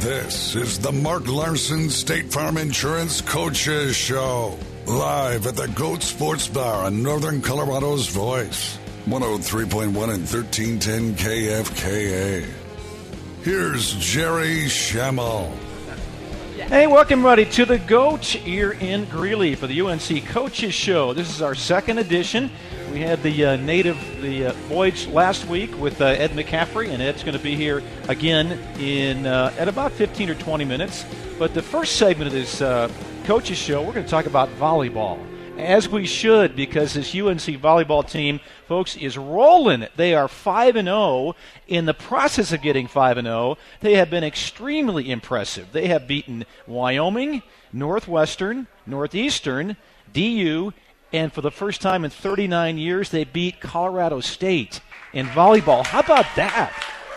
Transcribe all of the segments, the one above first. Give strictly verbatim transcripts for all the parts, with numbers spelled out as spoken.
This is the Mark Larson State Farm Insurance Coaches Show. Live at the Goat Sports Bar on Northern Colorado's Voice. one oh three point one and thirteen ten K F K A. Here's Jerry Schemmel. Hey, welcome, everybody, to the Goat here in Greeley for the U N C Coaches Show. This is our second edition. We had the uh, native, the uh, voyage last week with uh, Ed McCaffrey, and Ed's going to be here again in uh, at about fifteen or twenty minutes. But the first segment of this uh, Coaches Show, we're going to talk about volleyball. As we should, because this U N C volleyball team, folks, is rolling. They are five and oh. In the process of getting five and oh, they have been extremely impressive. They have beaten Wyoming, Northwestern, Northeastern, D U, and for the first time in thirty-nine years, they beat Colorado State in volleyball. How about that?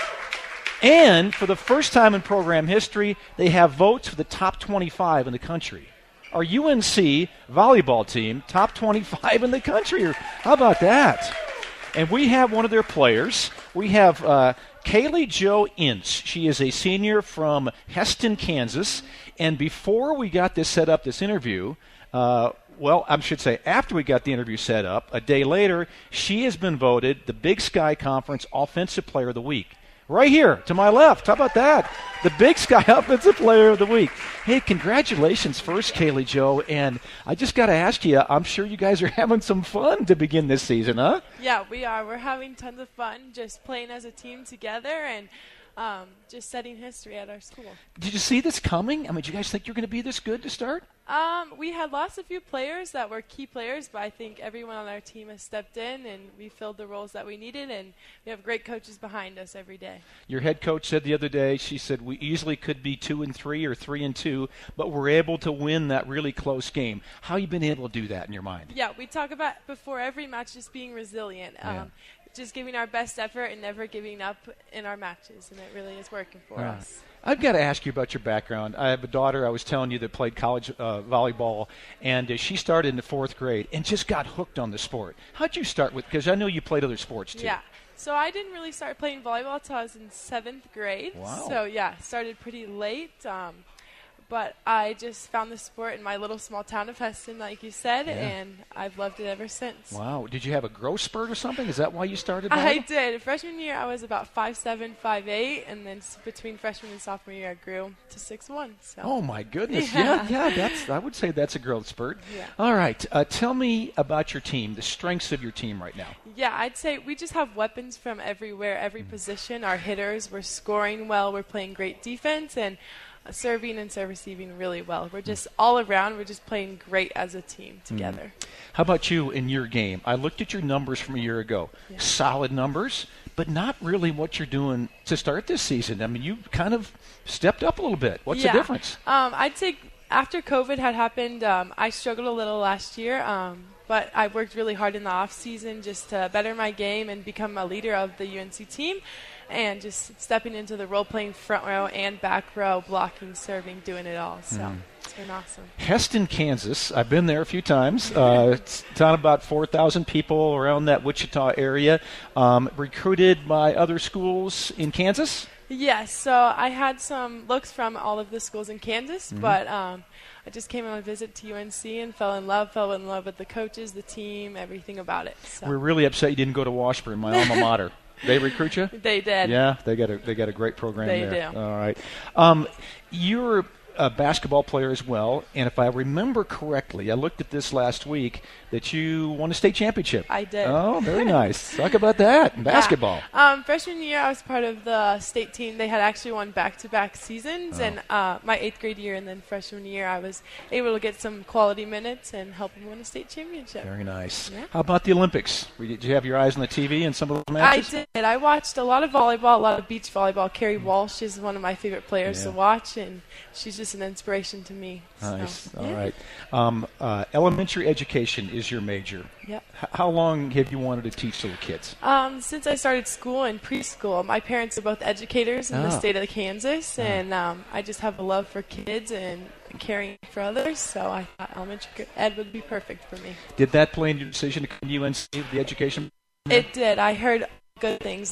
And for the first time in program history, they have votes for the top twenty-five in the country. Our U N C volleyball team, top twenty-five in the country. How about that? And we have one of their players. We have uh, Kaylee Jo Ince. She is a senior from Heston, Kansas. And before we got this set up, this interview, uh, well, I should say after we got the interview set up, a day later, she has been voted the Big Sky Conference Offensive Player of the Week. Right here, to my left. How about that? The Big Sky Offensive Player of the Week. Hey, congratulations first, Kaylee Jo. And I just got to ask you, I'm sure you guys are having some fun to begin this season, huh? Yeah, we are. We're having tons of fun just playing as a team together and um, just setting history at our school. Did you see this coming? I mean, did you guys think you're going to be this good to start? Um, we had lost a few players that were key players, but I think everyone on our team has stepped in and we filled the roles that we needed, and we have great coaches behind us every day. Your head coach said the other day, she said, we easily could be two and three or three and two, but we're able to win that really close game. How you been able to do that in your mind? Yeah, we talk about before every match just being resilient. Um, yeah. Just giving our best effort and never giving up in our matches, and it really is working for right. us. I've got to ask you about your background. I have a daughter, I was telling you, that played college uh, volleyball, and uh, she started in the fourth grade and just got hooked on the sport. How'd you start with, because I know you played other sports too. Yeah, so I didn't really start playing volleyball until I was in seventh grade. Wow. So, yeah, started pretty late. Um, But I just found the sport in my little small town of Heston, like you said, yeah. and I've loved it ever since. Wow. Did you have a growth spurt or something? Is that why you started? I did. Freshman year, I was about five seven, five eight, and then between freshman and sophomore year, I grew to six one. So. Oh, my goodness. Yeah, yeah, yeah that's, I would say that's a growth spurt. Yeah. All right. Uh, tell me about your team, the strengths of your team right now. Yeah, I'd say we just have weapons from everywhere, every mm. position. Our hitters, we're scoring well, we're playing great defense, and serving and serve receiving really well. We're just all around, we're just playing great as a team together. Mm. How about you in your game? I looked at your numbers from a year ago. Yeah. Solid numbers, but not really what you're doing to start this season. I mean, you kind of stepped up a little bit. What's yeah. the difference? Um, I'd say after COVID had happened, um, I struggled a little last year, um, but I worked really hard in the off season just to better my game and become a leader of the U N C team. And just stepping into the role, playing front row and back row, blocking, serving, doing it all. So mm. it's been awesome. Heston, Kansas. I've been there a few times. Uh, it's a town about four thousand people around that Wichita area. Um, recruited by other schools in Kansas? Yes. So I had some looks from all of the schools in Kansas, mm-hmm. but um, I just came on a visit to U N C and fell in love, fell in love with the coaches, the team, everything about it. So. We're really upset you didn't go to Washburn, my alma mater. They recruit you? They did. Yeah, they got a they got a great program they there. They do. All right. Um, you're a basketball player as well, and if I remember correctly, I looked at this last week, that you won a state championship. I did. Oh, very nice. Talk about that in basketball. Yeah. Um, freshman year, I was part of the state team. They had actually won back-to-back seasons, oh. and uh, my eighth grade year and then freshman year, I was able to get some quality minutes and help them win a state championship. Very nice. Yeah. How about the Olympics? Did you have your eyes on the T V in some of the matches? I did. I watched a lot of volleyball, a lot of beach volleyball. Carrie Walsh is one of my favorite players yeah. to watch, and she's just an inspiration to me. Nice. So, All yeah. right. Um, uh, elementary education is your major. Yep. H- how long have you wanted to teach little kids? Um, since I started school and preschool. My parents are both educators in oh. the state of Kansas, oh. and um, I just have a love for kids and caring for others, so I thought elementary ed would be perfect for me. Did that play in your decision to come to U N C, the education? It did. I heard good things. It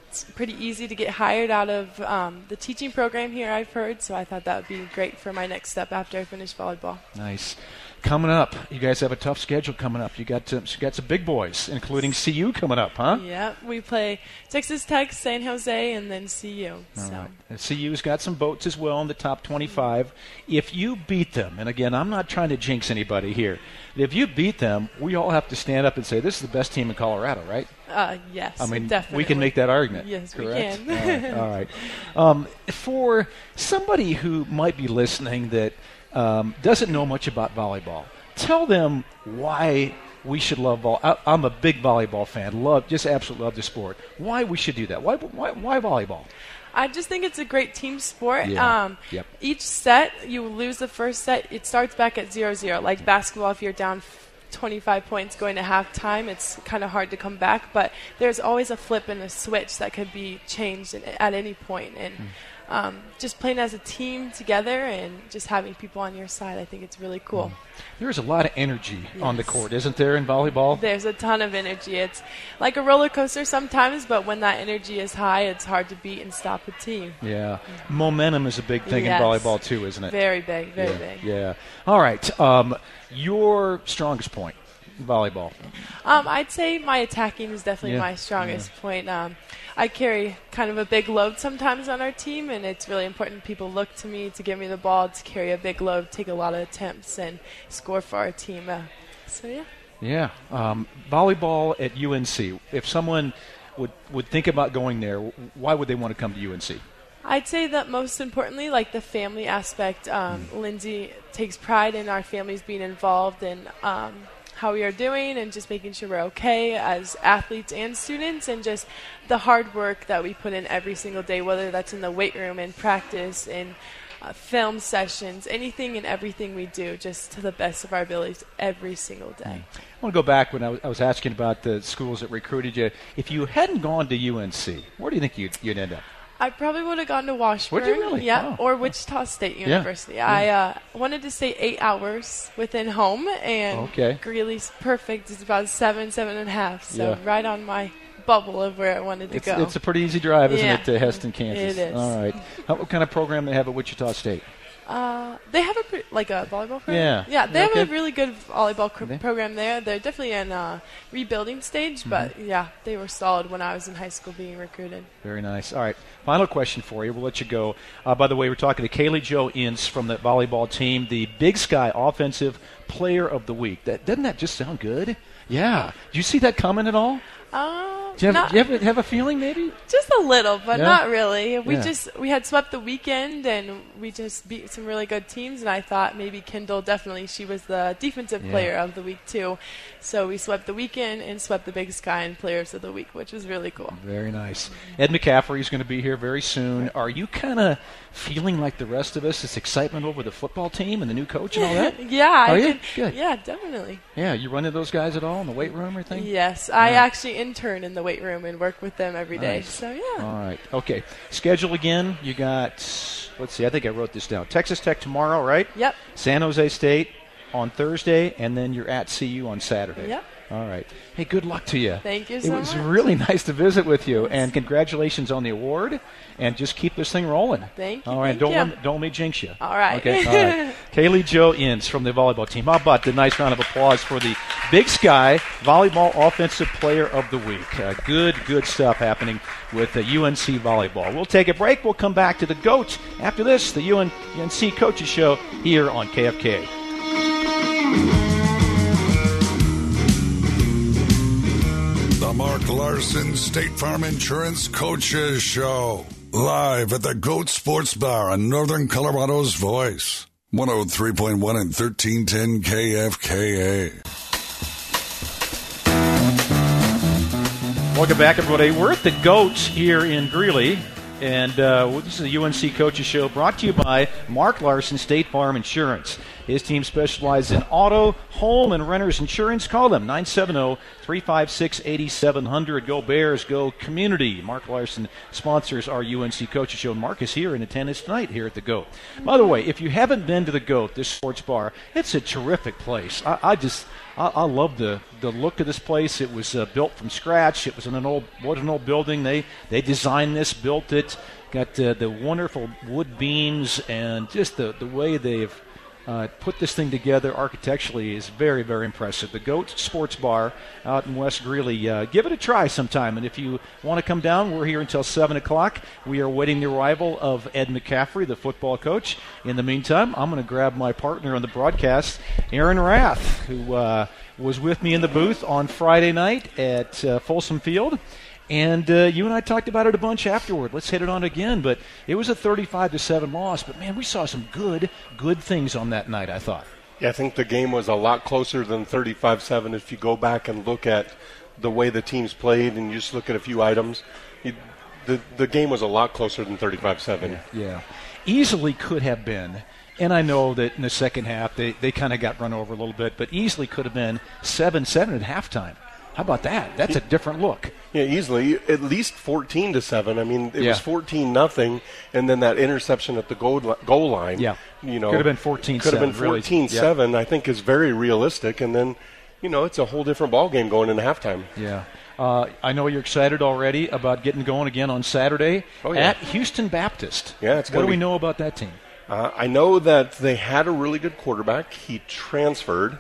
it's pretty easy to get hired out of um, the teaching program here, I've heard, so I thought that would be great for my next step after I finish volleyball. Nice. Coming up, you guys have a tough schedule coming up. You got uh, you got some big boys, including C U coming up, huh? Yeah, we play Texas Tech, San Jose, and then C U. All so. right. C U's got some boats as well in the top twenty-five. If you beat them, and again, I'm not trying to jinx anybody here, if you beat them, we all have to stand up and say, this is the best team in Colorado, right? Uh, yes, I mean, definitely. we can make that argument. Yes, correct? we can. all right. All right. Um, for somebody who might be listening that um, doesn't know much about volleyball, tell them why we should love vol. I, I'm a big volleyball fan. Love, just absolutely love the sport. Why we should do that? Why, why, why volleyball? I just think it's a great team sport. Yeah. Um, yep. Each set, you lose the first set, it starts back at zero zero. Like basketball, if you're down twenty-five points going to halftime, it's kind of hard to come back. But there's always a flip and a switch that could be changed in, at any point. And mm. um, just playing as a team together and just having people on your side, I think it's really cool. Mm. There's a lot of energy yes. on the court, isn't there, in volleyball? There's a ton of energy. It's like a roller coaster sometimes, but when that energy is high, it's hard to beat and stop a team. Yeah. Mm-hmm. Momentum is a big thing yes. in volleyball, too, isn't it? Very big, very yeah. big. Yeah. All right. Um, your strongest point in volleyball? Um, I'd say my attacking is definitely yeah. my strongest yeah. point. Um, I carry kind of a big load sometimes on our team, and it's really important people look to me to give me the ball, to carry a big load, take a lot of attempts, and score for our team. Uh, so, yeah. Yeah. Um, volleyball at U N C, if someone would, would think about going there, why would they want to come to U N C? I'd say that most importantly, like the family aspect, um, mm. Lindsay takes pride in our families being involved in um, how we are doing and just making sure we're okay as athletes and students, and just the hard work that we put in every single day, whether that's in the weight room, in practice, in uh, film sessions, anything and everything we do, just to the best of our abilities every single day. I want to go back when I was, I was asking about the schools that recruited you. If you hadn't gone to U N C, where do you think you'd, you'd end up? I probably would have gone to Washburn. Would you really? Yeah, oh. or Wichita State University. Yeah. I yeah. uh, wanted to stay eight hours within home, and okay. Greeley's perfect. It's about seven, seven and a half, so yeah. right on my bubble of where I wanted to it's, go. It's a pretty easy drive, isn't yeah. it, to Heston, Kansas? It is. All right. How, what kind of program they have at Wichita State? Uh, they have a pre- like a volleyball program. Yeah, yeah. They okay. have a really good volleyball cr- they? program there. They're definitely in a rebuilding stage, mm-hmm. but yeah, they were solid when I was in high school being recruited. Very nice. All right, final question for you. We'll let you go. Uh, by the way, we're talking to Kaylee Jo Ince from the volleyball team, the Big Sky Offensive Player of the Week. That doesn't that just sound good? Yeah. Do you see that coming at all? Um, do you, have, not, do you have, have a feeling maybe? Just a little, but yeah? not really. We yeah. just we had swept the weekend, and we just beat some really good teams, and I thought maybe Kendall, definitely, she was the defensive yeah. player of the week too. So we swept the weekend and swept the Big Sky and Players of the Week, which was really cool. Very nice. Ed McCaffrey is going to be here very soon. Are you kind of feeling like the rest of us, this excitement over the football team and the new coach and all that? yeah. Are I you? Can, Good. Yeah, definitely. Yeah, you run into those guys at all in the weight room or anything? Yes, I yeah. actually intern in the weight room and work with them every day. Nice. So, yeah. All right. Okay. Schedule again. You got, let's see, I think I wrote this down. Texas Tech tomorrow, right? Yep. San Jose State on Thursday, and then you're at C U on Saturday. Yep. All right. Hey, good luck to you. Thank you it so was much. really nice to visit with you, Yes. and congratulations on the award, and just keep this thing rolling. Thank you. All right. Thank don't you. Let me, don't let me jinx you. All right. Okay. All right. Kaylee Jo Ince from the volleyball team. How about the nice round of applause for the Big Sky Volleyball Offensive Player of the Week. Uh, good, good stuff happening with the U N C volleyball. We'll take a break. We'll come back to the GOAT after this, the U N C Coaches Show here on K F K. The Mark Larson State Farm Insurance Coaches Show. Live at the GOAT Sports Bar on Northern Colorado's Voice. one oh three point one and thirteen ten K F K A. Welcome back, everybody. We're at the GOAT here in Greeley. And uh, this is the U N C Coaches Show brought to you by Mark Larson State Farm Insurance. His team specializes in auto, home, and renter's insurance. Call them, nine seven zero, three five six, eight seven zero zero. Go Bears, go Community. Mark Larson sponsors our U N C Coaches Show. Mark is here in attendance tonight here at the GOAT. By the way, if you haven't been to the GOAT, this sports bar, it's a terrific place. I, I just... I, I love the, the look of this place. It was uh, built from scratch. It was in an old was an old building. They they designed this, built it, got uh, the wonderful wood beams, and just the, the way they've uh, put this thing together architecturally is very, very impressive. The GOAT Sports Bar out in West Greeley. Uh, give it a try sometime. And if you want to come down, we're here until seven o'clock. We are waiting the arrival of Ed McCaffrey, the football coach. In the meantime, I'm going to grab my partner on the broadcast, Aaron Rath, who uh, was with me in the booth on Friday night at uh, Folsom Field. And uh, you and I talked about it a bunch afterward. Let's hit it on again. But it was a thirty-five to seven loss. But, man, we saw some good, good things on that night, I thought. Yeah, I think the game was a lot closer than thirty-five seven. If you go back and look at the way the teams played and you just look at a few items, you, the, the game was a lot closer than thirty-five seven. Yeah, yeah. Easily could have been. And I know that in the second half they, they kind of got run over a little bit, but easily could have been seven seven at halftime. How about that? That's a different look. Yeah, easily. At least fourteen to seven. I mean, it yeah. was fourteen nothing, and then that interception at the goal, goal line. Yeah. You know, could have been fourteen seven. seven. Could have been fourteen seven, really. I think is very realistic. And then, you know, it's a whole different ball game going into halftime. Yeah. Uh, I know you're excited already about getting going again on Saturday oh, yeah. at Houston Baptist. Yeah, it's What do be, we know about that team? Uh, I know that they had a really good quarterback. He transferred.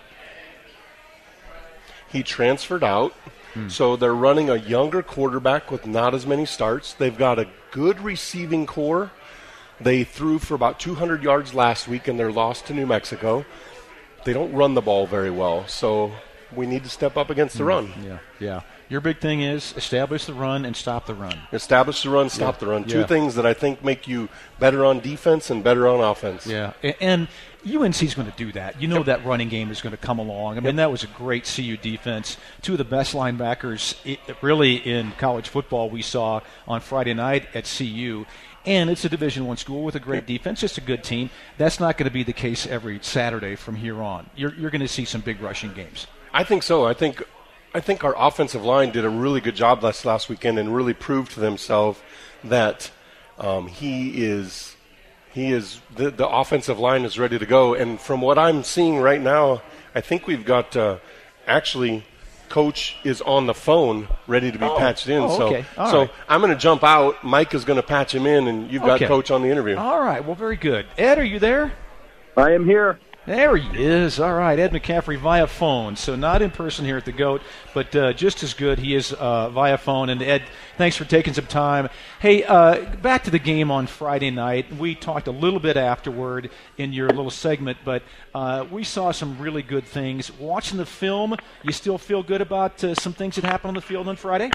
He transferred out. Hmm. So they're running a younger quarterback with not as many starts. They've got a good receiving core. They threw for about two hundred yards last week in their loss to New Mexico. They don't run the ball very well, so we need to step up against the hmm. run. Yeah, yeah. Your big thing is establish the run and stop the run. Establish the run, stop yeah. the run. Two yeah. things that I think make you better on defense and better on offense. Yeah, and U N C's going to do that. You know yep. that running game is going to come along. I mean, yep. that was a great C U defense. Two of the best linebackers it, really in college football we saw on Friday night at C U. And it's a Division One school with a great defense, just a good team. That's not going to be the case every Saturday from here on. You're, you're going to see some big rushing games. I think so. I think I think our offensive line did a really good job last last weekend and really proved to themselves that um, he is he is the, the offensive line is ready to go. And from what I'm seeing right now, I think we've got uh, actually Coach is on the phone ready to be oh. patched in. Oh, so okay. All so right. I'm going to jump out. Mike is going to patch him in, and you've got okay. Coach on the interview. All right. Well, very good. Ed, are you there? I am here. There he is. All right, Ed McCaffrey via phone. So not in person here at the GOAT, but uh, just as good. He is uh, via phone. And, Ed, thanks for taking some time. Hey, uh, back to the game on Friday night. We talked a little bit afterward in your little segment, but uh, we saw some really good things. Watching the film, you still feel good about uh, some things that happened on the field on Friday?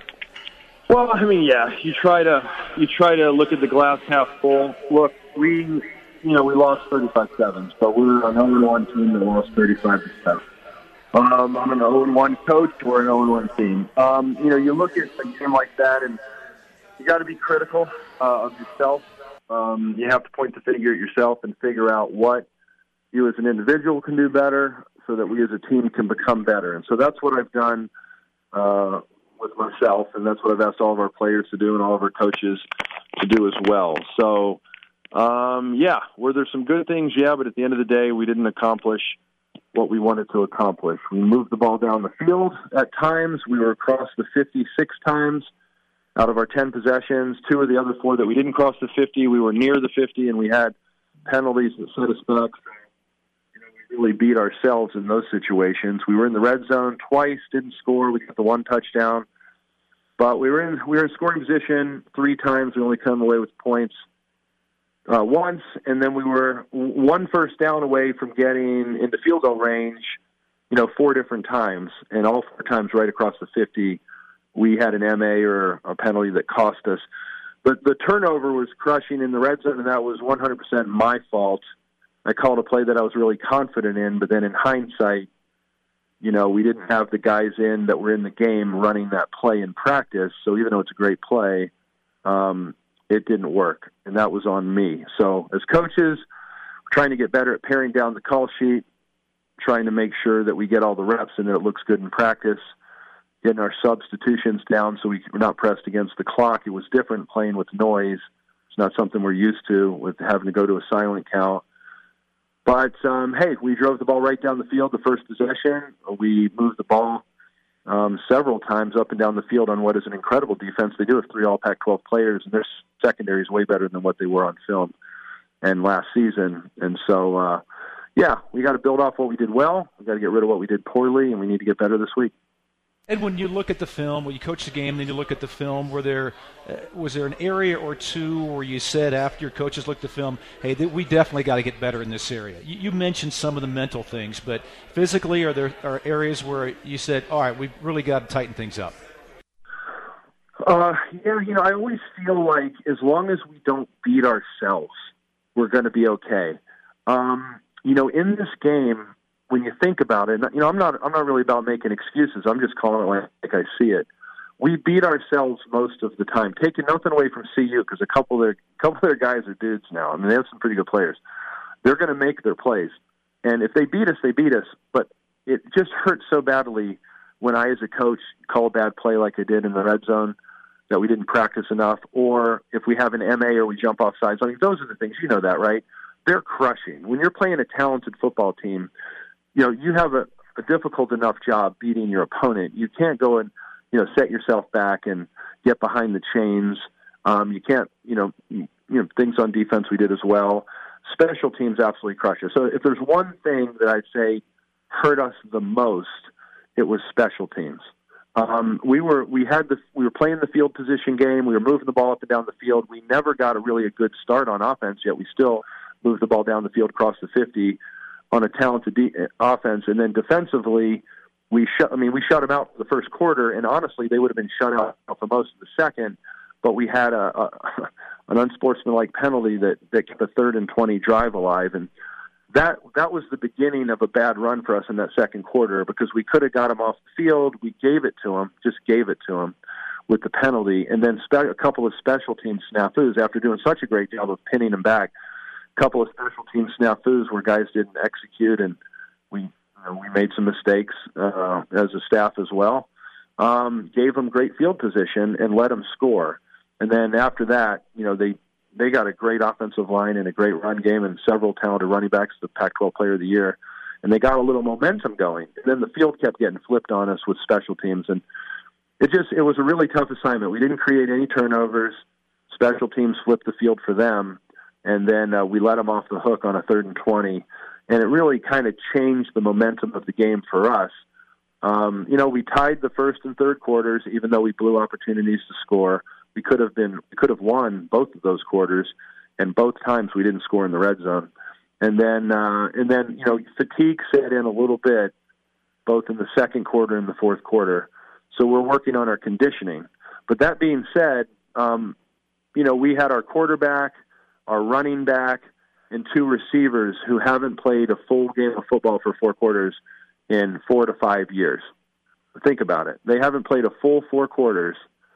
Well, I mean, yeah, you try to you try to look at the glass half full. Look, we... You know, we lost thirty-five seven, so we're an oh and one team that lost thirty-five to seven. Um, I'm an oh and one coach. We're an oh and one team. Um, you know, you look at a game like that, and you got to be critical uh, of yourself. Um, you have to point the finger at yourself and figure out what you as an individual can do better so that we as a team can become better. And so that's what I've done uh, with myself, and that's what I've asked all of our players to do and all of our coaches to do as well. So, Um, yeah, were there some good things? Yeah, but at the end of the day, we didn't accomplish what we wanted to accomplish. We moved the ball down the field at times. We were across the fifty six times out of our ten possessions. Two of the other four that we didn't cross the fifty, we were near the fifty, and we had penalties that set us back. You know, we really beat ourselves in those situations. We were in the red zone twice, didn't score. We got the one touchdown. But we were in we were in scoring position three times. We only come away with points Uh, once, and then we were one first down away from getting into field goal range, you know, four different times, and all four times right across the fifty, we had an M A or a penalty that cost us. But the turnover was crushing in the red zone, and that was one hundred percent my fault. I called a play that I was really confident in, but then in hindsight, you know, we didn't have the guys in that were in the game running that play in practice, so even though it's a great play, um, it didn't work, and that was on me. So as coaches, trying to get better at paring down the call sheet, trying to make sure that we get all the reps and that it looks good in practice, getting our substitutions down so we, we're not pressed against the clock. It was different playing with noise. It's not something we're used to with having to go to a silent count. But, um, hey, we drove the ball right down the field the first possession. We moved the ball um, several times up and down the field on what is an incredible defense. They do have three all Pac twelve players, and their secondary is way better than what they were on film and last season. And so, uh, yeah, we got to build off what we did well. We got to get rid of what we did poorly, and we need to get better this week. And when you look at the film, when you coach the game, then you look at the film, were there, uh, was there an area or two where you said after your coaches looked at the film, hey, th- we definitely got to get better in this area? You, you mentioned some of the mental things, but physically, are there are areas where you said, all right, we've really got to tighten things up? Uh, yeah, you know, I always feel like as long as we don't beat ourselves, we're going to be okay. Um, you know, in this game, when you think about it, you know, I'm not, I'm not really about making excuses. I'm just calling it like, like I see it. We beat ourselves most of the time, taking nothing away from C U because a couple of their, couple of their guys are dudes now. I mean, they have some pretty good players. They're going to make their plays. And if they beat us, they beat us. But it just hurts so badly when I, as a coach, call a bad play like I did in the red zone, that we didn't practice enough, or if we have an M A or we jump off sides. I mean, those are the things, you know that, right? They're crushing. When you're playing a talented football team, you know, you have a, a difficult enough job beating your opponent. You can't go and, you know, set yourself back and get behind the chains. Um, you can't, you know, you, you know, things on defense we did as well. Special teams absolutely crush us. So if there's one thing that I'd say hurt us the most, it was special teams. Um, we were we had the we were playing the field position game. We were moving the ball up and down the field. We never got a really a good start on offense, yet we still moved the ball down the field across the fifty on a talented de- offense. And then defensively, we shut. I mean, we shut them out for the first quarter, and honestly, they would have been shut out for most of the second. But we had a, a an unsportsmanlike penalty that that kept a third and twenty drive alive, and that that was the beginning of a bad run for us in that second quarter because we could have got them off the field. We gave it to them, just gave it to them with the penalty, and then spe- a couple of special team snafus after doing such a great job of pinning them back. A couple of special team snafus where guys didn't execute, and we you know, we made some mistakes uh, as a staff as well. Um, gave them great field position and let them score, and then after that, you know they. They got a great offensive line and a great run game and several talented running backs, the Pac twelve Player of the Year. And they got a little momentum going. And then the field kept getting flipped on us with special teams. And it just it was a really tough assignment. We didn't create any turnovers. Special teams flipped the field for them. And then uh, we let them off the hook on a third and twenty. And it really kind of changed the momentum of the game for us. Um, you know, we tied the first and third quarters, even though we blew opportunities to score. We could have been, we could have won both of those quarters, and both times we didn't score in the red zone. And then, uh, and then, you know, fatigue set in a little bit, both in the second quarter and the fourth quarter. So we're working on our conditioning. But that being said, um, you know, we had our quarterback, our running back, and two receivers who haven't played a full game of football for four quarters in four to five years. Think about it. They haven't played a full four quarters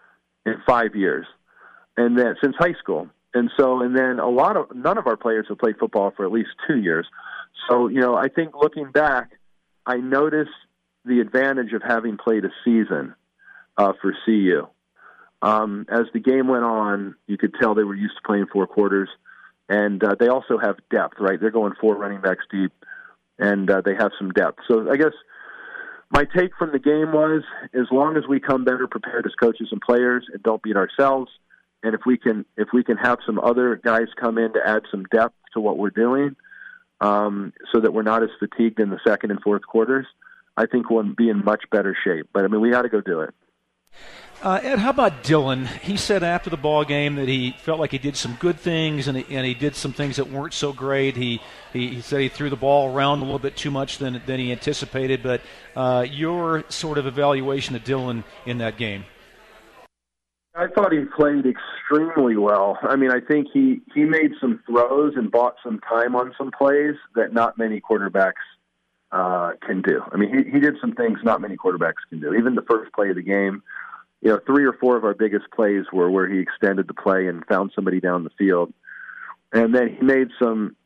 in five years, and then since high school. And so, and then a lot of, none of our players have played football for at least two years. So, you know, I think looking back, I noticed the advantage of having played a season uh, for C U. Um, as the game went on, you could tell they were used to playing four quarters, and uh, they also have depth, right? They're going four running backs deep, and uh, they have some depth. So I guess my take from the game was, as long as we come better prepared as coaches and players and don't beat ourselves, and if we can if we can have some other guys come in to add some depth to what we're doing, um, so that we're not as fatigued in the second and fourth quarters, I think we'll be in much better shape. But, I mean, we got to go do it. Uh, Ed, how about Dylan? He said after the ball game that he felt like he did some good things and he, and he did some things that weren't so great. He, he he said he threw the ball around a little bit too much than than he anticipated. But uh, your sort of evaluation of Dylan in that game? I thought he played extremely well. I mean, I think he, he made some throws and bought some time on some plays that not many quarterbacks uh, can do. I mean, he, he did some things not many quarterbacks can do. Even the first play of the game, you know, three or four of our biggest plays were where he extended the play and found somebody down the field. And then he made some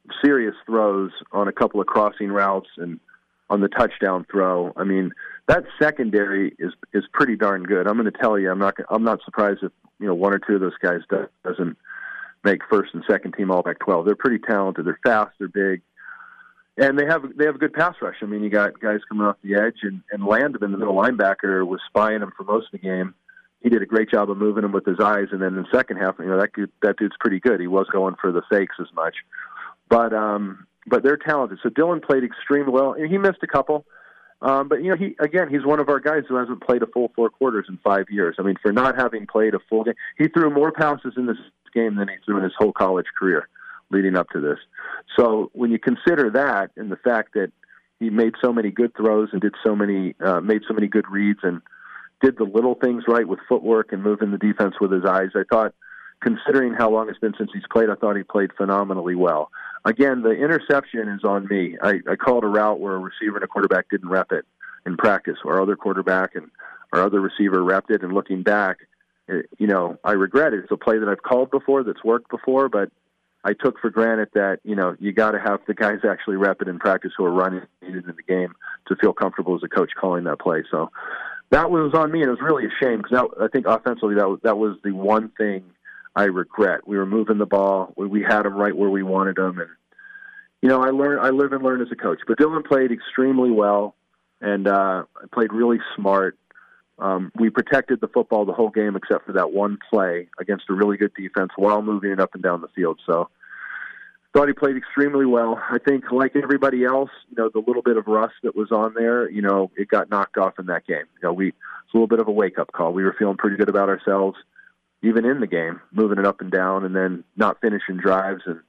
serious throws on a couple of crossing routes and on the touchdown throw. I mean, that secondary is is pretty darn good. I'm going to tell you, I'm not I'm not surprised if you know one or two of those guys do, doesn't make first and second team All Pac twelve. They're pretty talented. They're fast. They're big, and they have they have a good pass rush. I mean, you got guys coming off the edge, and and Landon, the middle linebacker, was spying him for most of the game. He did a great job of moving him with his eyes, and then in the second half, you know that dude, that dude's pretty good. He was going for the fakes as much, but um, but they're talented. So Dylan played extremely well. He missed a couple. Um, but, you know, he again, he's one of our guys who hasn't played a full four quarters in five years. I mean, for not having played a full game, he threw more passes in this game than he threw in his whole college career leading up to this. So when you consider that and the fact that he made so many good throws and did so many, uh, made so many good reads and did the little things right with footwork and moving the defense with his eyes, I thought, considering how long it's been since he's played, I thought he played phenomenally well. Again, the interception is on me. I, I called a route where a receiver and a quarterback didn't rep it in practice. Our other quarterback and our other receiver repped it, and looking back, it, you know, I regret it. It's a play that I've called before, that's worked before, but I took for granted that, you know, you got to have the guys actually rep it in practice who are running it in the game to feel comfortable as a coach calling that play. So that was on me, and it was really a shame because I think offensively that was, that was the one thing I regret. We were moving the ball. We, we had them right where we wanted them. And, you know, I learn, I live and learn as a coach. But Dylan played extremely well and uh, played really smart. Um, we protected the football the whole game except for that one play against a really good defense while moving it up and down the field. So thought he played extremely well. I think, like everybody else, you know, the little bit of rust that was on there, you know, it got knocked off in that game. You know, we, it's a little bit of a wake-up call. We were feeling pretty good about ourselves, even in the game, moving it up and down, and then not finishing drives and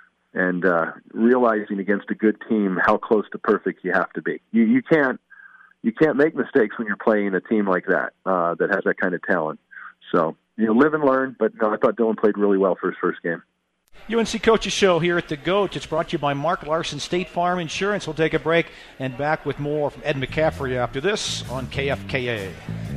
and uh, realizing against a good team how close to perfect you have to be. You you can't you can't make mistakes when you're playing a team like that uh, that has that kind of talent. So you know, live and learn. But no, I thought Dylan played really well for his first game. U N C Coaches Show here at the GOAT. It's brought to you by Mark Larson State Farm Insurance. We'll take a break and back with more from Ed McCaffrey after this on K F K A.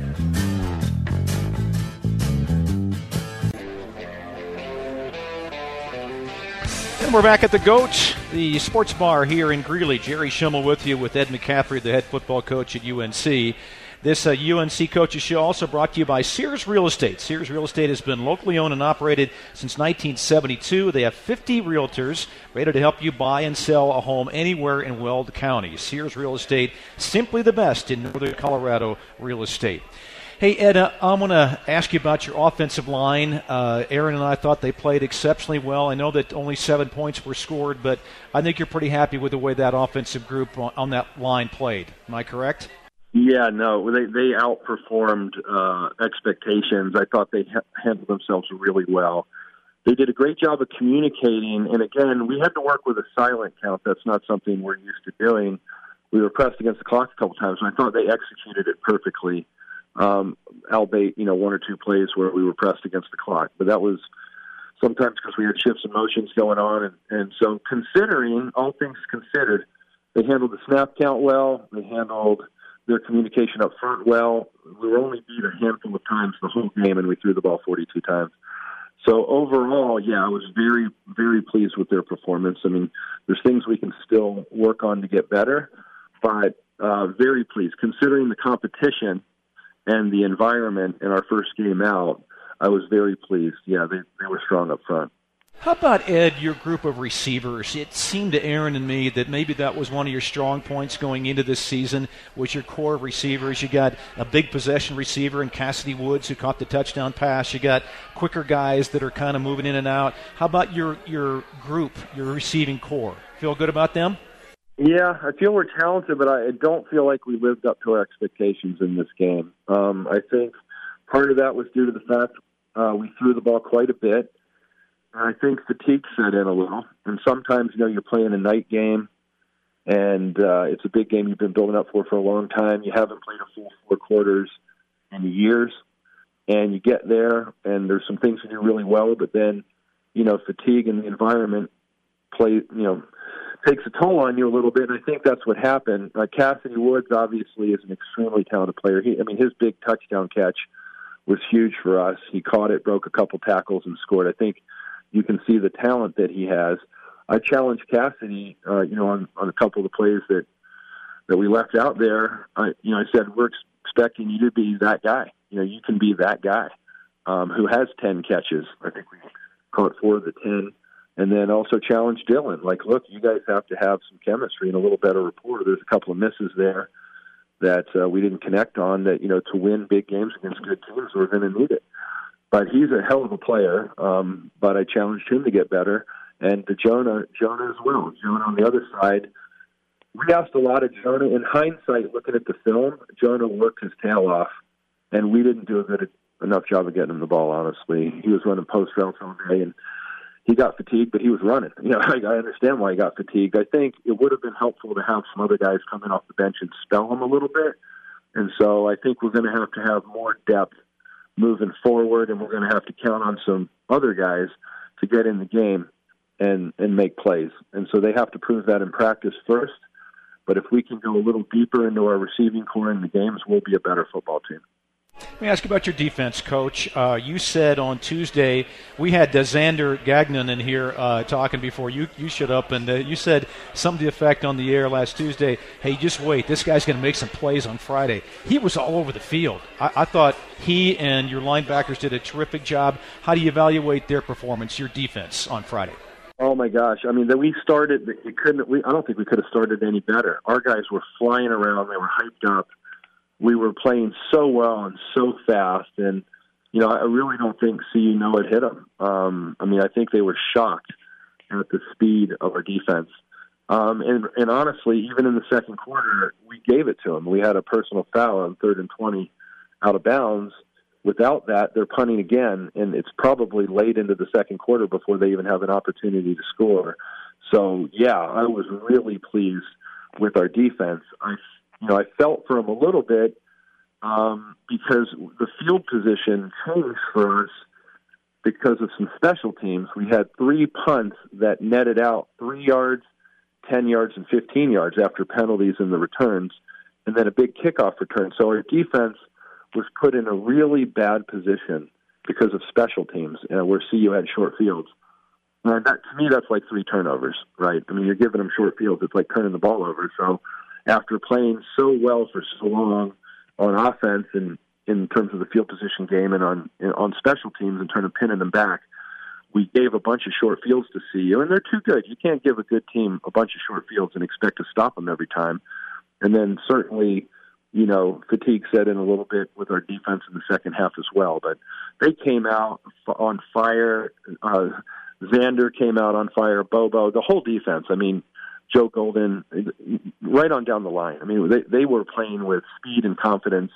And we're back at the GOAT, the sports bar here in Greeley. Jerry Schimmel with you with Ed McCaffrey, the head football coach at U N C. This uh, U N C Coaches Show also brought to you by Sears Real Estate. Sears Real Estate has been locally owned and operated since nineteen seventy-two. They have fifty realtors ready to help you buy and sell a home anywhere in Weld County. Sears Real Estate, simply the best in northern Colorado real estate. Hey, Ed, uh, I'm going to ask you about your offensive line. Uh, Aaron and I thought they played exceptionally well. I know that only seven points were scored, but I think you're pretty happy with the way that offensive group on, on that line played. Am I correct? Yeah, no, they they outperformed uh, expectations. I thought they ha- handled themselves really well. They did a great job of communicating, and again, we had to work with a silent count. That's not something we're used to doing. We were pressed against the clock a couple times, and I thought they executed it perfectly. Um, albeit, you know, one or two plays where we were pressed against the clock. But that was sometimes because we had shifts and motions going on. And, and so considering, all things considered, they handled the snap count well. They handled their communication up front well. We were only beat a handful of times the whole game, and we threw the ball forty-two times. So overall, yeah, I was very, very pleased with their performance. I mean, there's things we can still work on to get better, but uh, very pleased. Considering the competition and the environment in our first game out, I was very pleased. Yeah, they, they were strong up front. How about, Ed, your group of receivers? It seemed to Aaron and me that maybe that was one of your strong points going into this season, was your core of receivers. You got a big possession receiver in Cassidy Woods who caught the touchdown pass. You got quicker guys that are kind of moving in and out. How about your, your group, your receiving core? Feel good about them? Yeah, I feel we're talented, but I don't feel like we lived up to our expectations in this game. Um, I think part of that was due to the fact uh, we threw the ball quite a bit. I think fatigue set in a little, and sometimes, you know, you're playing a night game, and uh, it's a big game you've been building up for for a long time. You haven't played a full four quarters in years, and you get there, and there's some things to do really well, but then, you know, fatigue and the environment play, you know, takes a toll on you a little bit, and I think that's what happened. Uh, Cassidy Woods obviously is an extremely talented player. He, I mean, his big touchdown catch was huge for us. He caught it, broke a couple tackles, and scored. I think you can see the talent that he has. I challenged Cassidy, uh, you know, on, on a couple of the plays that, that we left out there. I, you know, I said, we're ex- expecting you to be that guy. You know, you can be that guy um, who has ten catches. I think we caught four of the ten. And then also challenge Dylan. Like, look, you guys have to have some chemistry and a little better rapport. There's a couple of misses there that uh, we didn't connect on that, you know, to win big games against good teams, we're going to need it. But he's a hell of a player, um, but I challenged him to get better. And to Jonah, Jonah as well. Jonah on the other side, we asked a lot of Jonah. In hindsight, looking at the film, Jonah worked his tail off, and we didn't do a good enough job of getting him the ball, honestly. He was running post routes all day, and he got fatigued, but he was running. You know, I, I understand why he got fatigued. I think it would have been helpful to have some other guys come in off the bench and spell him a little bit. And so I think we're going to have to have more depth moving forward, and we're going to have to count on some other guys to get in the game and, and make plays. And so they have to prove that in practice first. But if we can go a little deeper into our receiving core in the games, we'll be a better football team. Let me ask you about your defense, Coach. Uh, you said on Tuesday, we had uh, Xander Gagnon in here uh, talking before you, you showed up, and uh, you said some of the effect on the air last Tuesday, hey, just wait, this guy's going to make some plays on Friday. He was all over the field. I, I thought he and your linebackers did a terrific job. How do you evaluate their performance, your defense, on Friday? Oh, my gosh. I mean, that we started, we couldn't, we, I don't think we could have started any better. Our guys were flying around. They were hyped up. We were playing so well and so fast, and, you know, I really don't think C U know it hit them. Um, I mean, I think they were shocked at the speed of our defense. Um, and, and honestly, even in the second quarter, we gave it to them. We had a personal foul on third and twenty out of bounds. Without that, they're punting again, and it's probably late into the second quarter before they even have an opportunity to score. So, yeah, I was really pleased with our defense. I You know, I felt for him a little bit um, because the field position changed for us because of some special teams. We had three punts that netted out three yards, ten yards, and fifteen yards after penalties and the returns, and then a big kickoff return. So our defense was put in a really bad position because of special teams, you know, where C U had short fields. And that, to me, that's like three turnovers, right? I mean, you're giving them short fields. It's like turning the ball over. So after playing so well for so long on offense and in terms of the field position game and on on special teams and turning pinning them back, we gave a bunch of short fields to C U, and they're too good. You can't give a good team a bunch of short fields and expect to stop them every time. And then certainly, you know, fatigue set in a little bit with our defense in the second half as well. But they came out on fire. Uh, Xander came out on fire. Bobo, the whole defense. I mean, Joe Golden, right on down the line. I mean, they, they were playing with speed and confidence,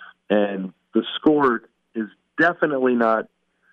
and the score is definitely not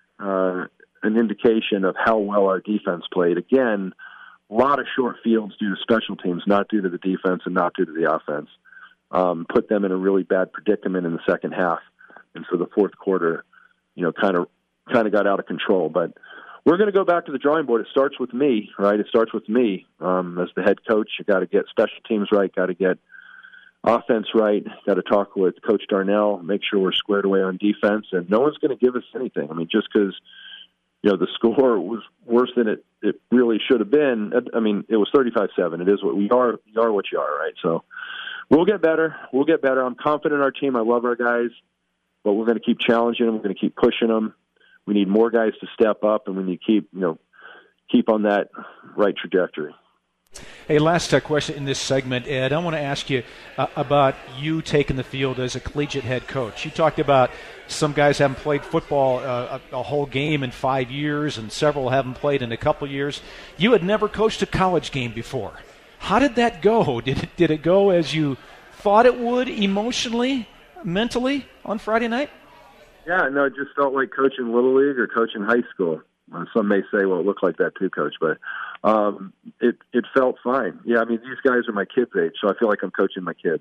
uh, an indication of how well our defense played. Again, a lot of short fields due to special teams, not due to the defense and not due to the offense. Um, put them in a really bad predicament in the second half, and so the fourth quarter, you know, kind of kind of got out of control. But we're going to go back to the drawing board. It starts with me, right? It starts with me um, as the head coach. You got to get special teams right, got to get offense right, got to talk with Coach Darnell, make sure we're squared away on defense, and no one's going to give us anything. I mean, just because, you know, the score was worse than it, it really should have been. I mean, it was thirty-five seven. It is what we are. You are what you are, right? So we'll get better. We'll get better. I'm confident in our team. I love our guys, but we're going to keep challenging them. We're going to keep pushing them. We need more guys to step up, and we need to keep, you know, keep on that right trajectory. Hey, last uh, question in this segment, Ed. I want to ask you uh, about you taking the field as a collegiate head coach. You talked about some guys haven't played football uh, a, a whole game in five years, and several haven't played in a couple years. You had never coached a college game before. How did that go? Did it, did it go as you thought it would emotionally, mentally on Friday night? Yeah, no, it just felt like coaching Little League or coaching high school. Uh, some may say, well, it looked like that too, Coach, but um, it it felt fine. Yeah, I mean, these guys are my kids' age, so I feel like I'm coaching my kids.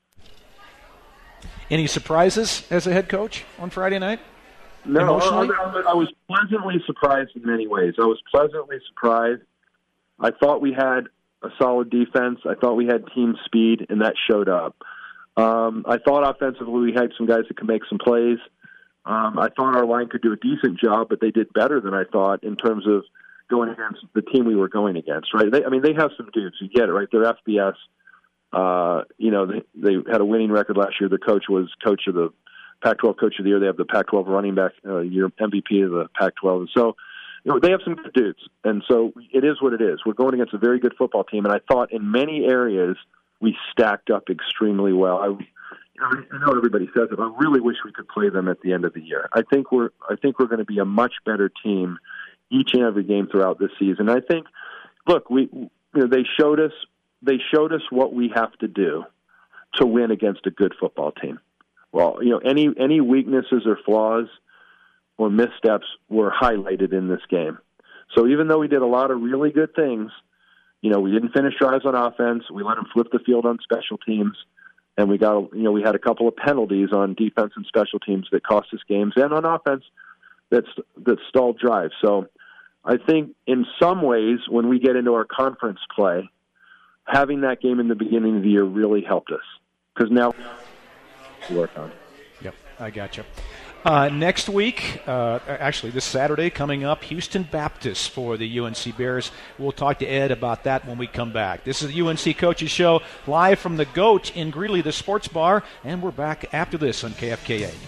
Any surprises as a head coach on Friday night? No, emotionally? I, I, I was pleasantly surprised in many ways. I was pleasantly surprised. I thought we had a solid defense. I thought we had team speed, and that showed up. Um, I thought offensively we had some guys that could make some plays. Um, I thought our line could do a decent job, but they did better than I thought in terms of going against the team we were going against, right? They, I mean, they have some dudes. You get it, right? They're F B S. Uh, you know, they, they had a winning record last year. Their coach was coach of the Pac twelve Coach of the Year. They have the Pac twelve running back uh, year M V P of the Pac twelve. And so, you know, they have some good dudes. And so it is what it is. We're going against a very good football team. And I thought in many areas we stacked up extremely well. I, I know everybody says it, but I really wish we could play them at the end of the year. I think we're I think we're going to be a much better team each and every game throughout this season. I think, look, we you know they showed us they showed us what we have to do to win against a good football team. Well, you know, any any weaknesses or flaws or missteps were highlighted in this game. So even though we did a lot of really good things, you know, we didn't finish drives on offense. We let them flip the field on special teams. And we got, you know, we had a couple of penalties on defense and special teams that cost us games, and on offense that's that stalled drives. So I think in some ways, when we get into our conference play, having that game in the beginning of the year really helped us because now we work on. Yep, I got you. Uh, next week, uh, actually this Saturday coming up, Houston Baptist for the U N C Bears. We'll talk to Ed about that when we come back. This is the U N C Coaches Show, live from the GOAT in Greeley, the sports bar, and we're back after this on K F K A.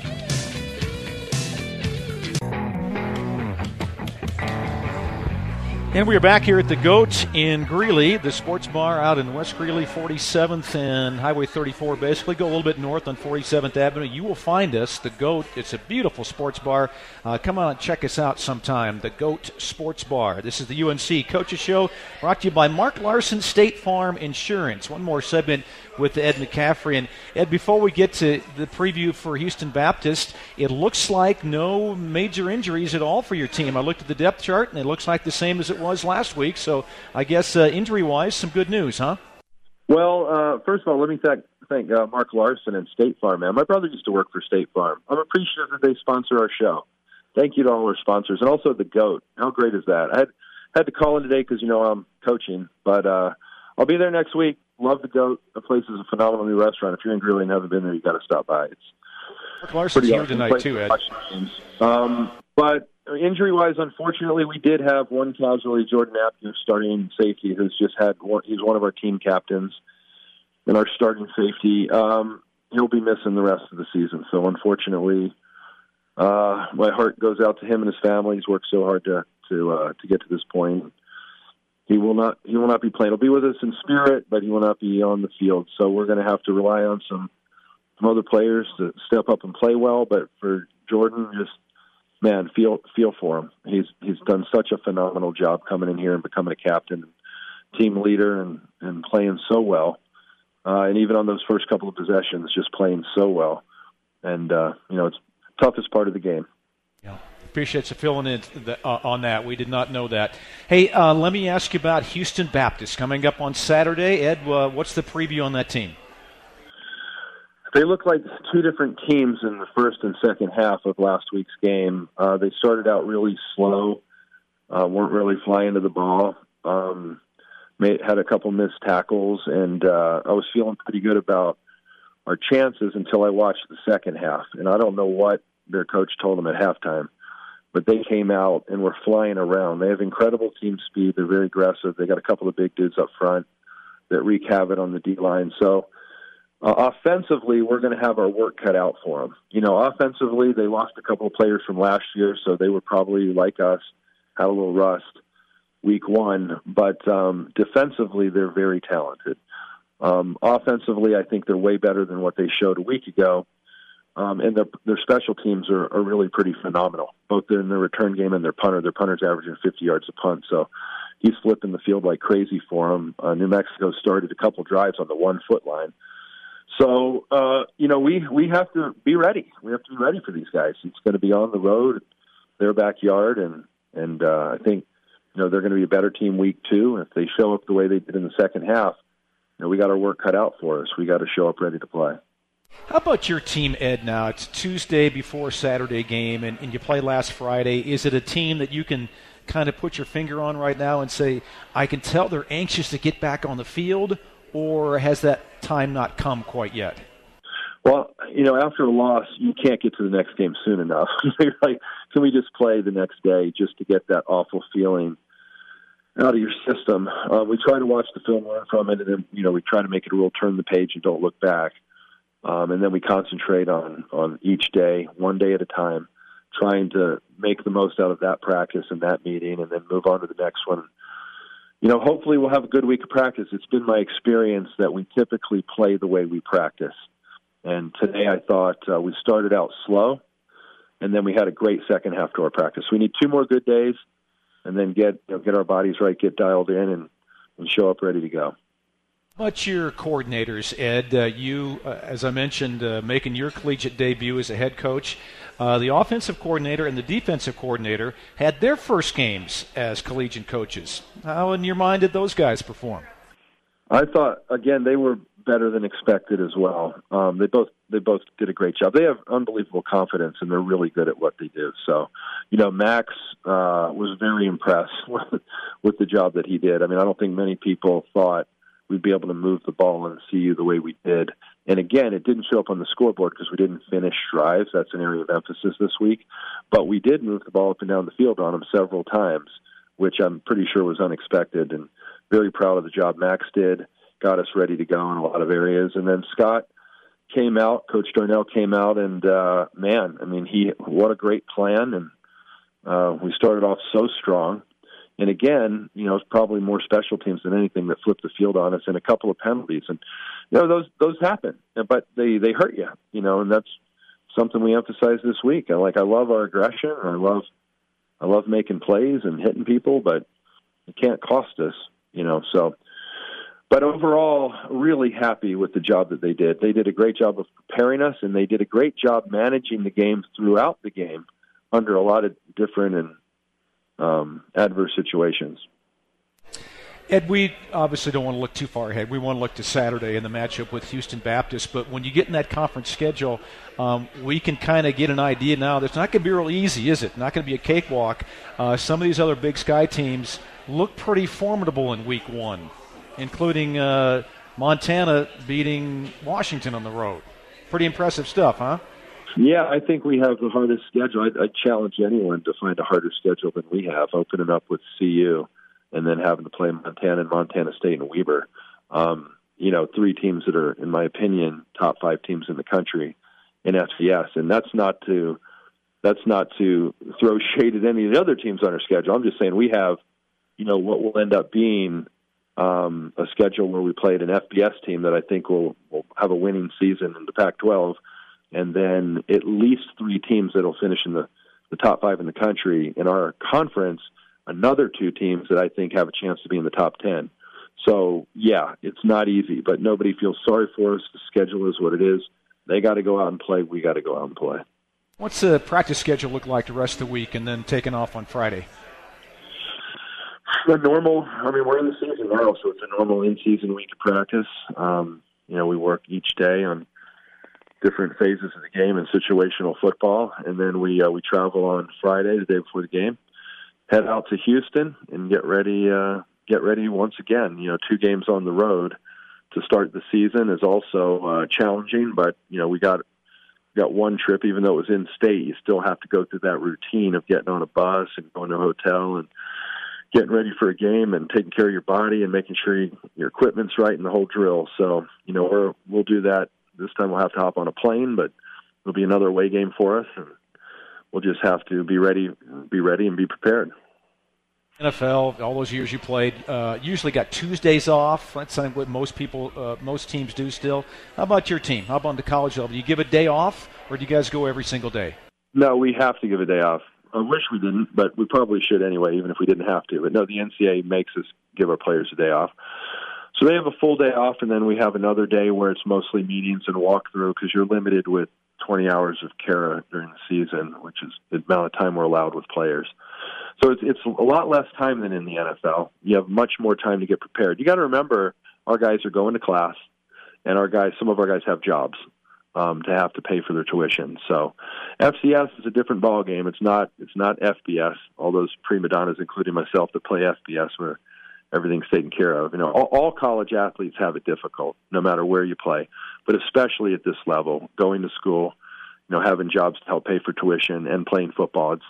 And we are back here at the GOAT in Greeley, the sports bar out in West Greeley, forty-seventh and Highway thirty-four. Basically, go a little bit north on forty-seventh Avenue. You will find us, the GOAT. It's a beautiful sports bar. Uh, come on and check us out sometime, the GOAT Sports Bar. This is the U N C Coaches Show, brought to you by Mark Larson State Farm Insurance. One more segment with Ed McCaffrey. And, Ed, before we get to the preview for Houston Baptist, it looks like no major injuries at all for your team. I looked at the depth chart, and it looks like the same as it was last week. So I guess uh, injury-wise, some good news, huh? Well, uh, first of all, let me thank, thank uh, Mark Larson and State Farm, man. My brother used to work for State Farm. I'm appreciative that they sponsor our show. Thank you to all our sponsors, and also the GOAT. How great is that? I had, had to call in today because, you know, I'm coaching, but uh, I'll be there next week. Love the GOAT. The place is a phenomenal new restaurant. If you're in Greeley and haven't been there, you've got to stop by. It's Mark Larson's here awesome tonight, too, Ed. Um, but injury-wise, unfortunately, we did have one casualty, Jordan Appiah, starting safety, who's just had one, he's one of our team captains and our starting safety. Um, he'll be missing the rest of the season. So, unfortunately, uh, my heart goes out to him and his family. He's worked so hard to to uh, to get to this point. He will not he will not be playing. He'll be with us in spirit, but he will not be on the field. So we're going to have to rely on some some other players to step up and play well. But for Jordan, just man, feel feel for him. He's he's done such a phenomenal job coming in here and becoming a captain, team leader, and and playing so well. Uh, and even on those first couple of possessions, just playing so well. And uh, you know, it's the toughest part of the game. Yeah. Appreciate you filling in the, uh, on that. We did not know that. Hey, uh, let me ask you about Houston Baptist coming up on Saturday. Ed, uh, what's the preview on that team? They look like two different teams in the first and second half of last week's game. Uh, they started out really slow, uh, weren't really flying to the ball, um, made, had a couple missed tackles, and uh, I was feeling pretty good about our chances until I watched the second half. And I don't know what their coach told them at halftime, but they came out and were flying around. They have incredible team speed. They're very aggressive. They got a couple of big dudes up front that wreak havoc on the D-line. So uh, offensively, we're going to have our work cut out for them. You know, offensively, they lost a couple of players from last year, so they were probably, like us, had a little rust week one. But um, defensively, they're very talented. Um, offensively, I think they're way better than what they showed a week ago. Um, and their, their special teams are, are really pretty phenomenal, both in their return game and their punter. Their punter's averaging fifty yards a punt, so he's flipping the field like crazy for them. Uh, New Mexico started a couple drives on the one-foot line. So, uh, you know, we, we have to be ready. We have to be ready for these guys. It's going to be on the road, their backyard, and, and uh, I think, you know, they're going to be a better team week two. If they show up the way they did in the second half, you know, we got our work cut out for us. We got to show up ready to play. How about your team, Ed, now? It's Tuesday before Saturday game, and, and you play last Friday. Is it a team that you can kind of put your finger on right now and say, I can tell they're anxious to get back on the field, or has that time not come quite yet? Well, you know, after a loss, you can't get to the next game soon enough. you're like, can we just play the next day just to get that awful feeling out of your system. Uh, we try to watch the film, learn from it, and then, you know, we try to make it a real turn the page and don't look back. Um, and then we concentrate on, on each day, one day at a time, trying to make the most out of that practice and that meeting, and then move on to the next one. You know, hopefully we'll have a good week of practice. It's been my experience that we typically play the way we practice. And today I thought uh, we started out slow, and then we had a great second half to our practice. We need two more good days, and then get you know, get our bodies right, get dialed in, and, and show up ready to go. How about your coordinators, Ed? Uh, you, uh, as I mentioned, uh, making your collegiate debut as a head coach. Uh, the offensive coordinator and the defensive coordinator had their first games as collegiate coaches. How, in your mind, did those guys perform? I thought, again, they were better than expected as well. Um, they both they both did a great job. They have unbelievable confidence, and they're really good at what they do. So, you know, Max uh, was very impressed with, with the job that he did. I mean, I don't think many people thought we'd be able to move the ball in the C U the way we did. And again, it didn't show up on the scoreboard because we didn't finish drives. That's an area of emphasis this week. But we did move the ball up and down the field on them several times, which I'm pretty sure was unexpected, and very proud of the job Max did, got us ready to go in a lot of areas. And then Scott came out, Coach Darnell came out, and, uh, man, I mean, he what a great plan. And uh, we started off so strong. And again, you know, it's probably more special teams than anything that flipped the field on us, and a couple of penalties. And, you know, those those happen, but they, they hurt you, you know, and that's something we emphasize this week. I like, I love our aggression. I love, I love making plays and hitting people, but it can't cost us, you know, so. But overall, really happy with the job that they did. They did a great job of preparing us, and they did a great job managing the game throughout the game under a lot of different and um, adverse situations. Ed, we obviously don't want to look too far ahead. We want to look to Saturday in the matchup with Houston Baptist. But when you get in that conference schedule, um, we can kind of get an idea now. It's not going to be real easy, is it? Not going to be a cakewalk. Uh, some of these other Big Sky teams look pretty formidable in week one, including uh, Montana beating Washington on the road. Pretty impressive stuff, huh? Yeah, I think we have the hardest schedule. I, I challenge anyone to find a harder schedule than we have, opening up with C U and then having to play Montana and Montana State and Weber. Um, you know, three teams that are, in my opinion, top five teams in the country in F C S. And that's not to that's not to throw shade at any of the other teams on our schedule. I'm just saying we have, you know, what will end up being um, a schedule where we played an F B S team that I think will, will have a winning season in the Pac twelve, and then at least three teams that will finish in the, the top five in the country. In our conference, another two teams that I think have a chance to be in the top ten. So, yeah, it's not easy, but nobody feels sorry for us. The schedule is what it is. They got to go out and play. We got to go out and play. What's the practice schedule look like the rest of the week and then taking off on Friday? A normal, I mean, we're in the season now, so it's a normal in-season week of practice. Um, you know, we work each day on different phases of the game and situational football, and then we uh, we travel on Friday, the day before the game, head out to Houston and get ready. Uh, get ready once again. You know, two games on the road to start the season is also uh, challenging, but you know, we got got one trip, even though it was in state. You still have to go through that routine of getting on a bus and going to a hotel and getting ready for a game and taking care of your body and making sure you, your equipment's right and the whole drill. So, you know, we're, we'll do that. This time we'll have to hop on a plane, but it'll be another away game for us, and we'll just have to be ready, be ready and be prepared. N F L, all those years you played, uh, usually got Tuesdays off. That's something what most people, uh, most teams do still. How about your team? How about the college level? Do you give a day off, or do you guys go every single day? No, we have to give a day off. I wish we didn't, but we probably should anyway, even if we didn't have to. But no, the N C double A makes us give our players a day off. So they have a full day off, and then we have another day where it's mostly meetings and walkthrough because you're limited with twenty hours of care during the season, which is the amount of time we're allowed with players. So it's, it's a lot less time than in the N F L. You have much more time to get prepared. You got to remember, our guys are going to class, and our guys, some of our guys have jobs um, to have to pay for their tuition. So F C S is a different ball game. It's not it's not F B S. All those prima donnas, including myself, that play F B S, where everything's taken care of. You know, all, all college athletes have it difficult, no matter where you play, but especially at this level, going to school, you know, having jobs to help pay for tuition and playing football. It's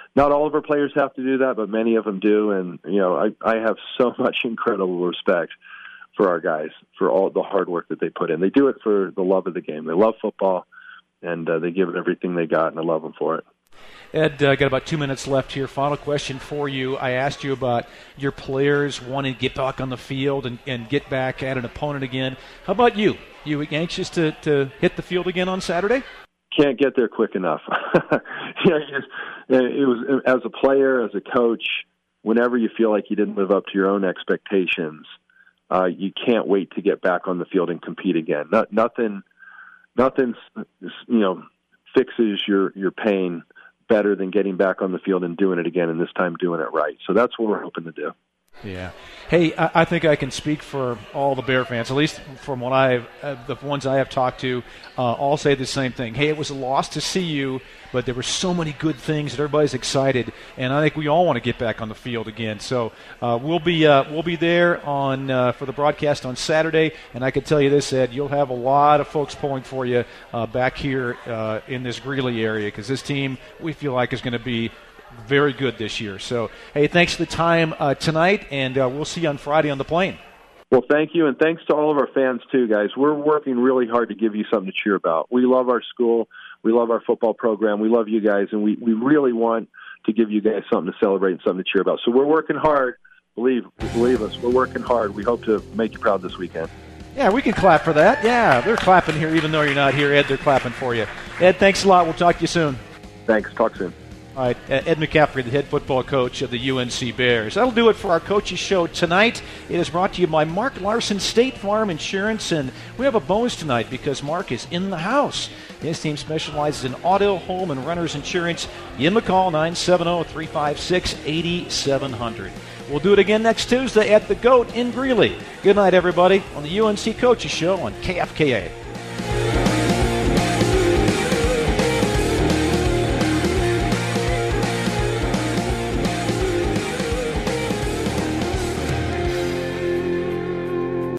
not all of our players have to do that, but many of them do. And, you know, I, I have so much incredible respect for our guys, for all the hard work that they put in. They do it for the love of the game. They love football, and uh, they give it everything they got, and I love them for it. Ed, uh, got about two minutes left here. Final question for you. I asked you about your players wanting to get back on the field and, and get back at an opponent again. How about you? You anxious to, to hit the field again on Saturday? Can't get there quick enough. you know, you just, it was as a player, as a coach, whenever you feel like you didn't live up to your own expectations, uh, you can't wait to get back on the field and compete again. Not, nothing, nothing, you know, fixes your, your pain better than getting back on the field and doing it again, and this time doing it right. So that's what we're hoping to do. Yeah. Hey, I, I think I can speak for all the Bear fans, at least from what I've, uh, the ones I have talked to, uh, all say the same thing. Hey, it was a loss to see you, but there were so many good things that everybody's excited, and I think we all want to get back on the field again. So uh, we'll be uh, we'll be there on uh, for the broadcast on Saturday, and I can tell you this, Ed, you'll have a lot of folks pulling for you uh, back here uh, in this Greeley area, because this team we feel like is going to be very good this year. So, hey, thanks for the time uh, tonight, and uh, we'll see you on Friday on the plane. Well, thank you, and thanks to all of our fans, too, guys. We're working really hard to give you something to cheer about. We love our school. We love our football program. We love you guys, and we, we really want to give you guys something to celebrate and something to cheer about. So we're working hard. Believe, believe us, we're working hard. We hope to make you proud this weekend. Yeah, we can clap for that. Yeah, they're clapping here, even though you're not here, Ed. They're clapping for you. Ed, thanks a lot. We'll talk to you soon. Thanks. Talk soon. All right, Ed McCaffrey, the head football coach of the U N C Bears. That'll do it for our Coaches Show tonight. It is brought to you by Mark Larson State Farm Insurance, and we have a bonus tonight because Mark is in the house. His team specializes in auto, home, and renter's insurance. Give him a call, nine seven zero, three five six, eight seven zero zero. We'll do it again next Tuesday at the GOAT in Greeley. Good night, everybody, on the U N C Coaches Show on K F K A.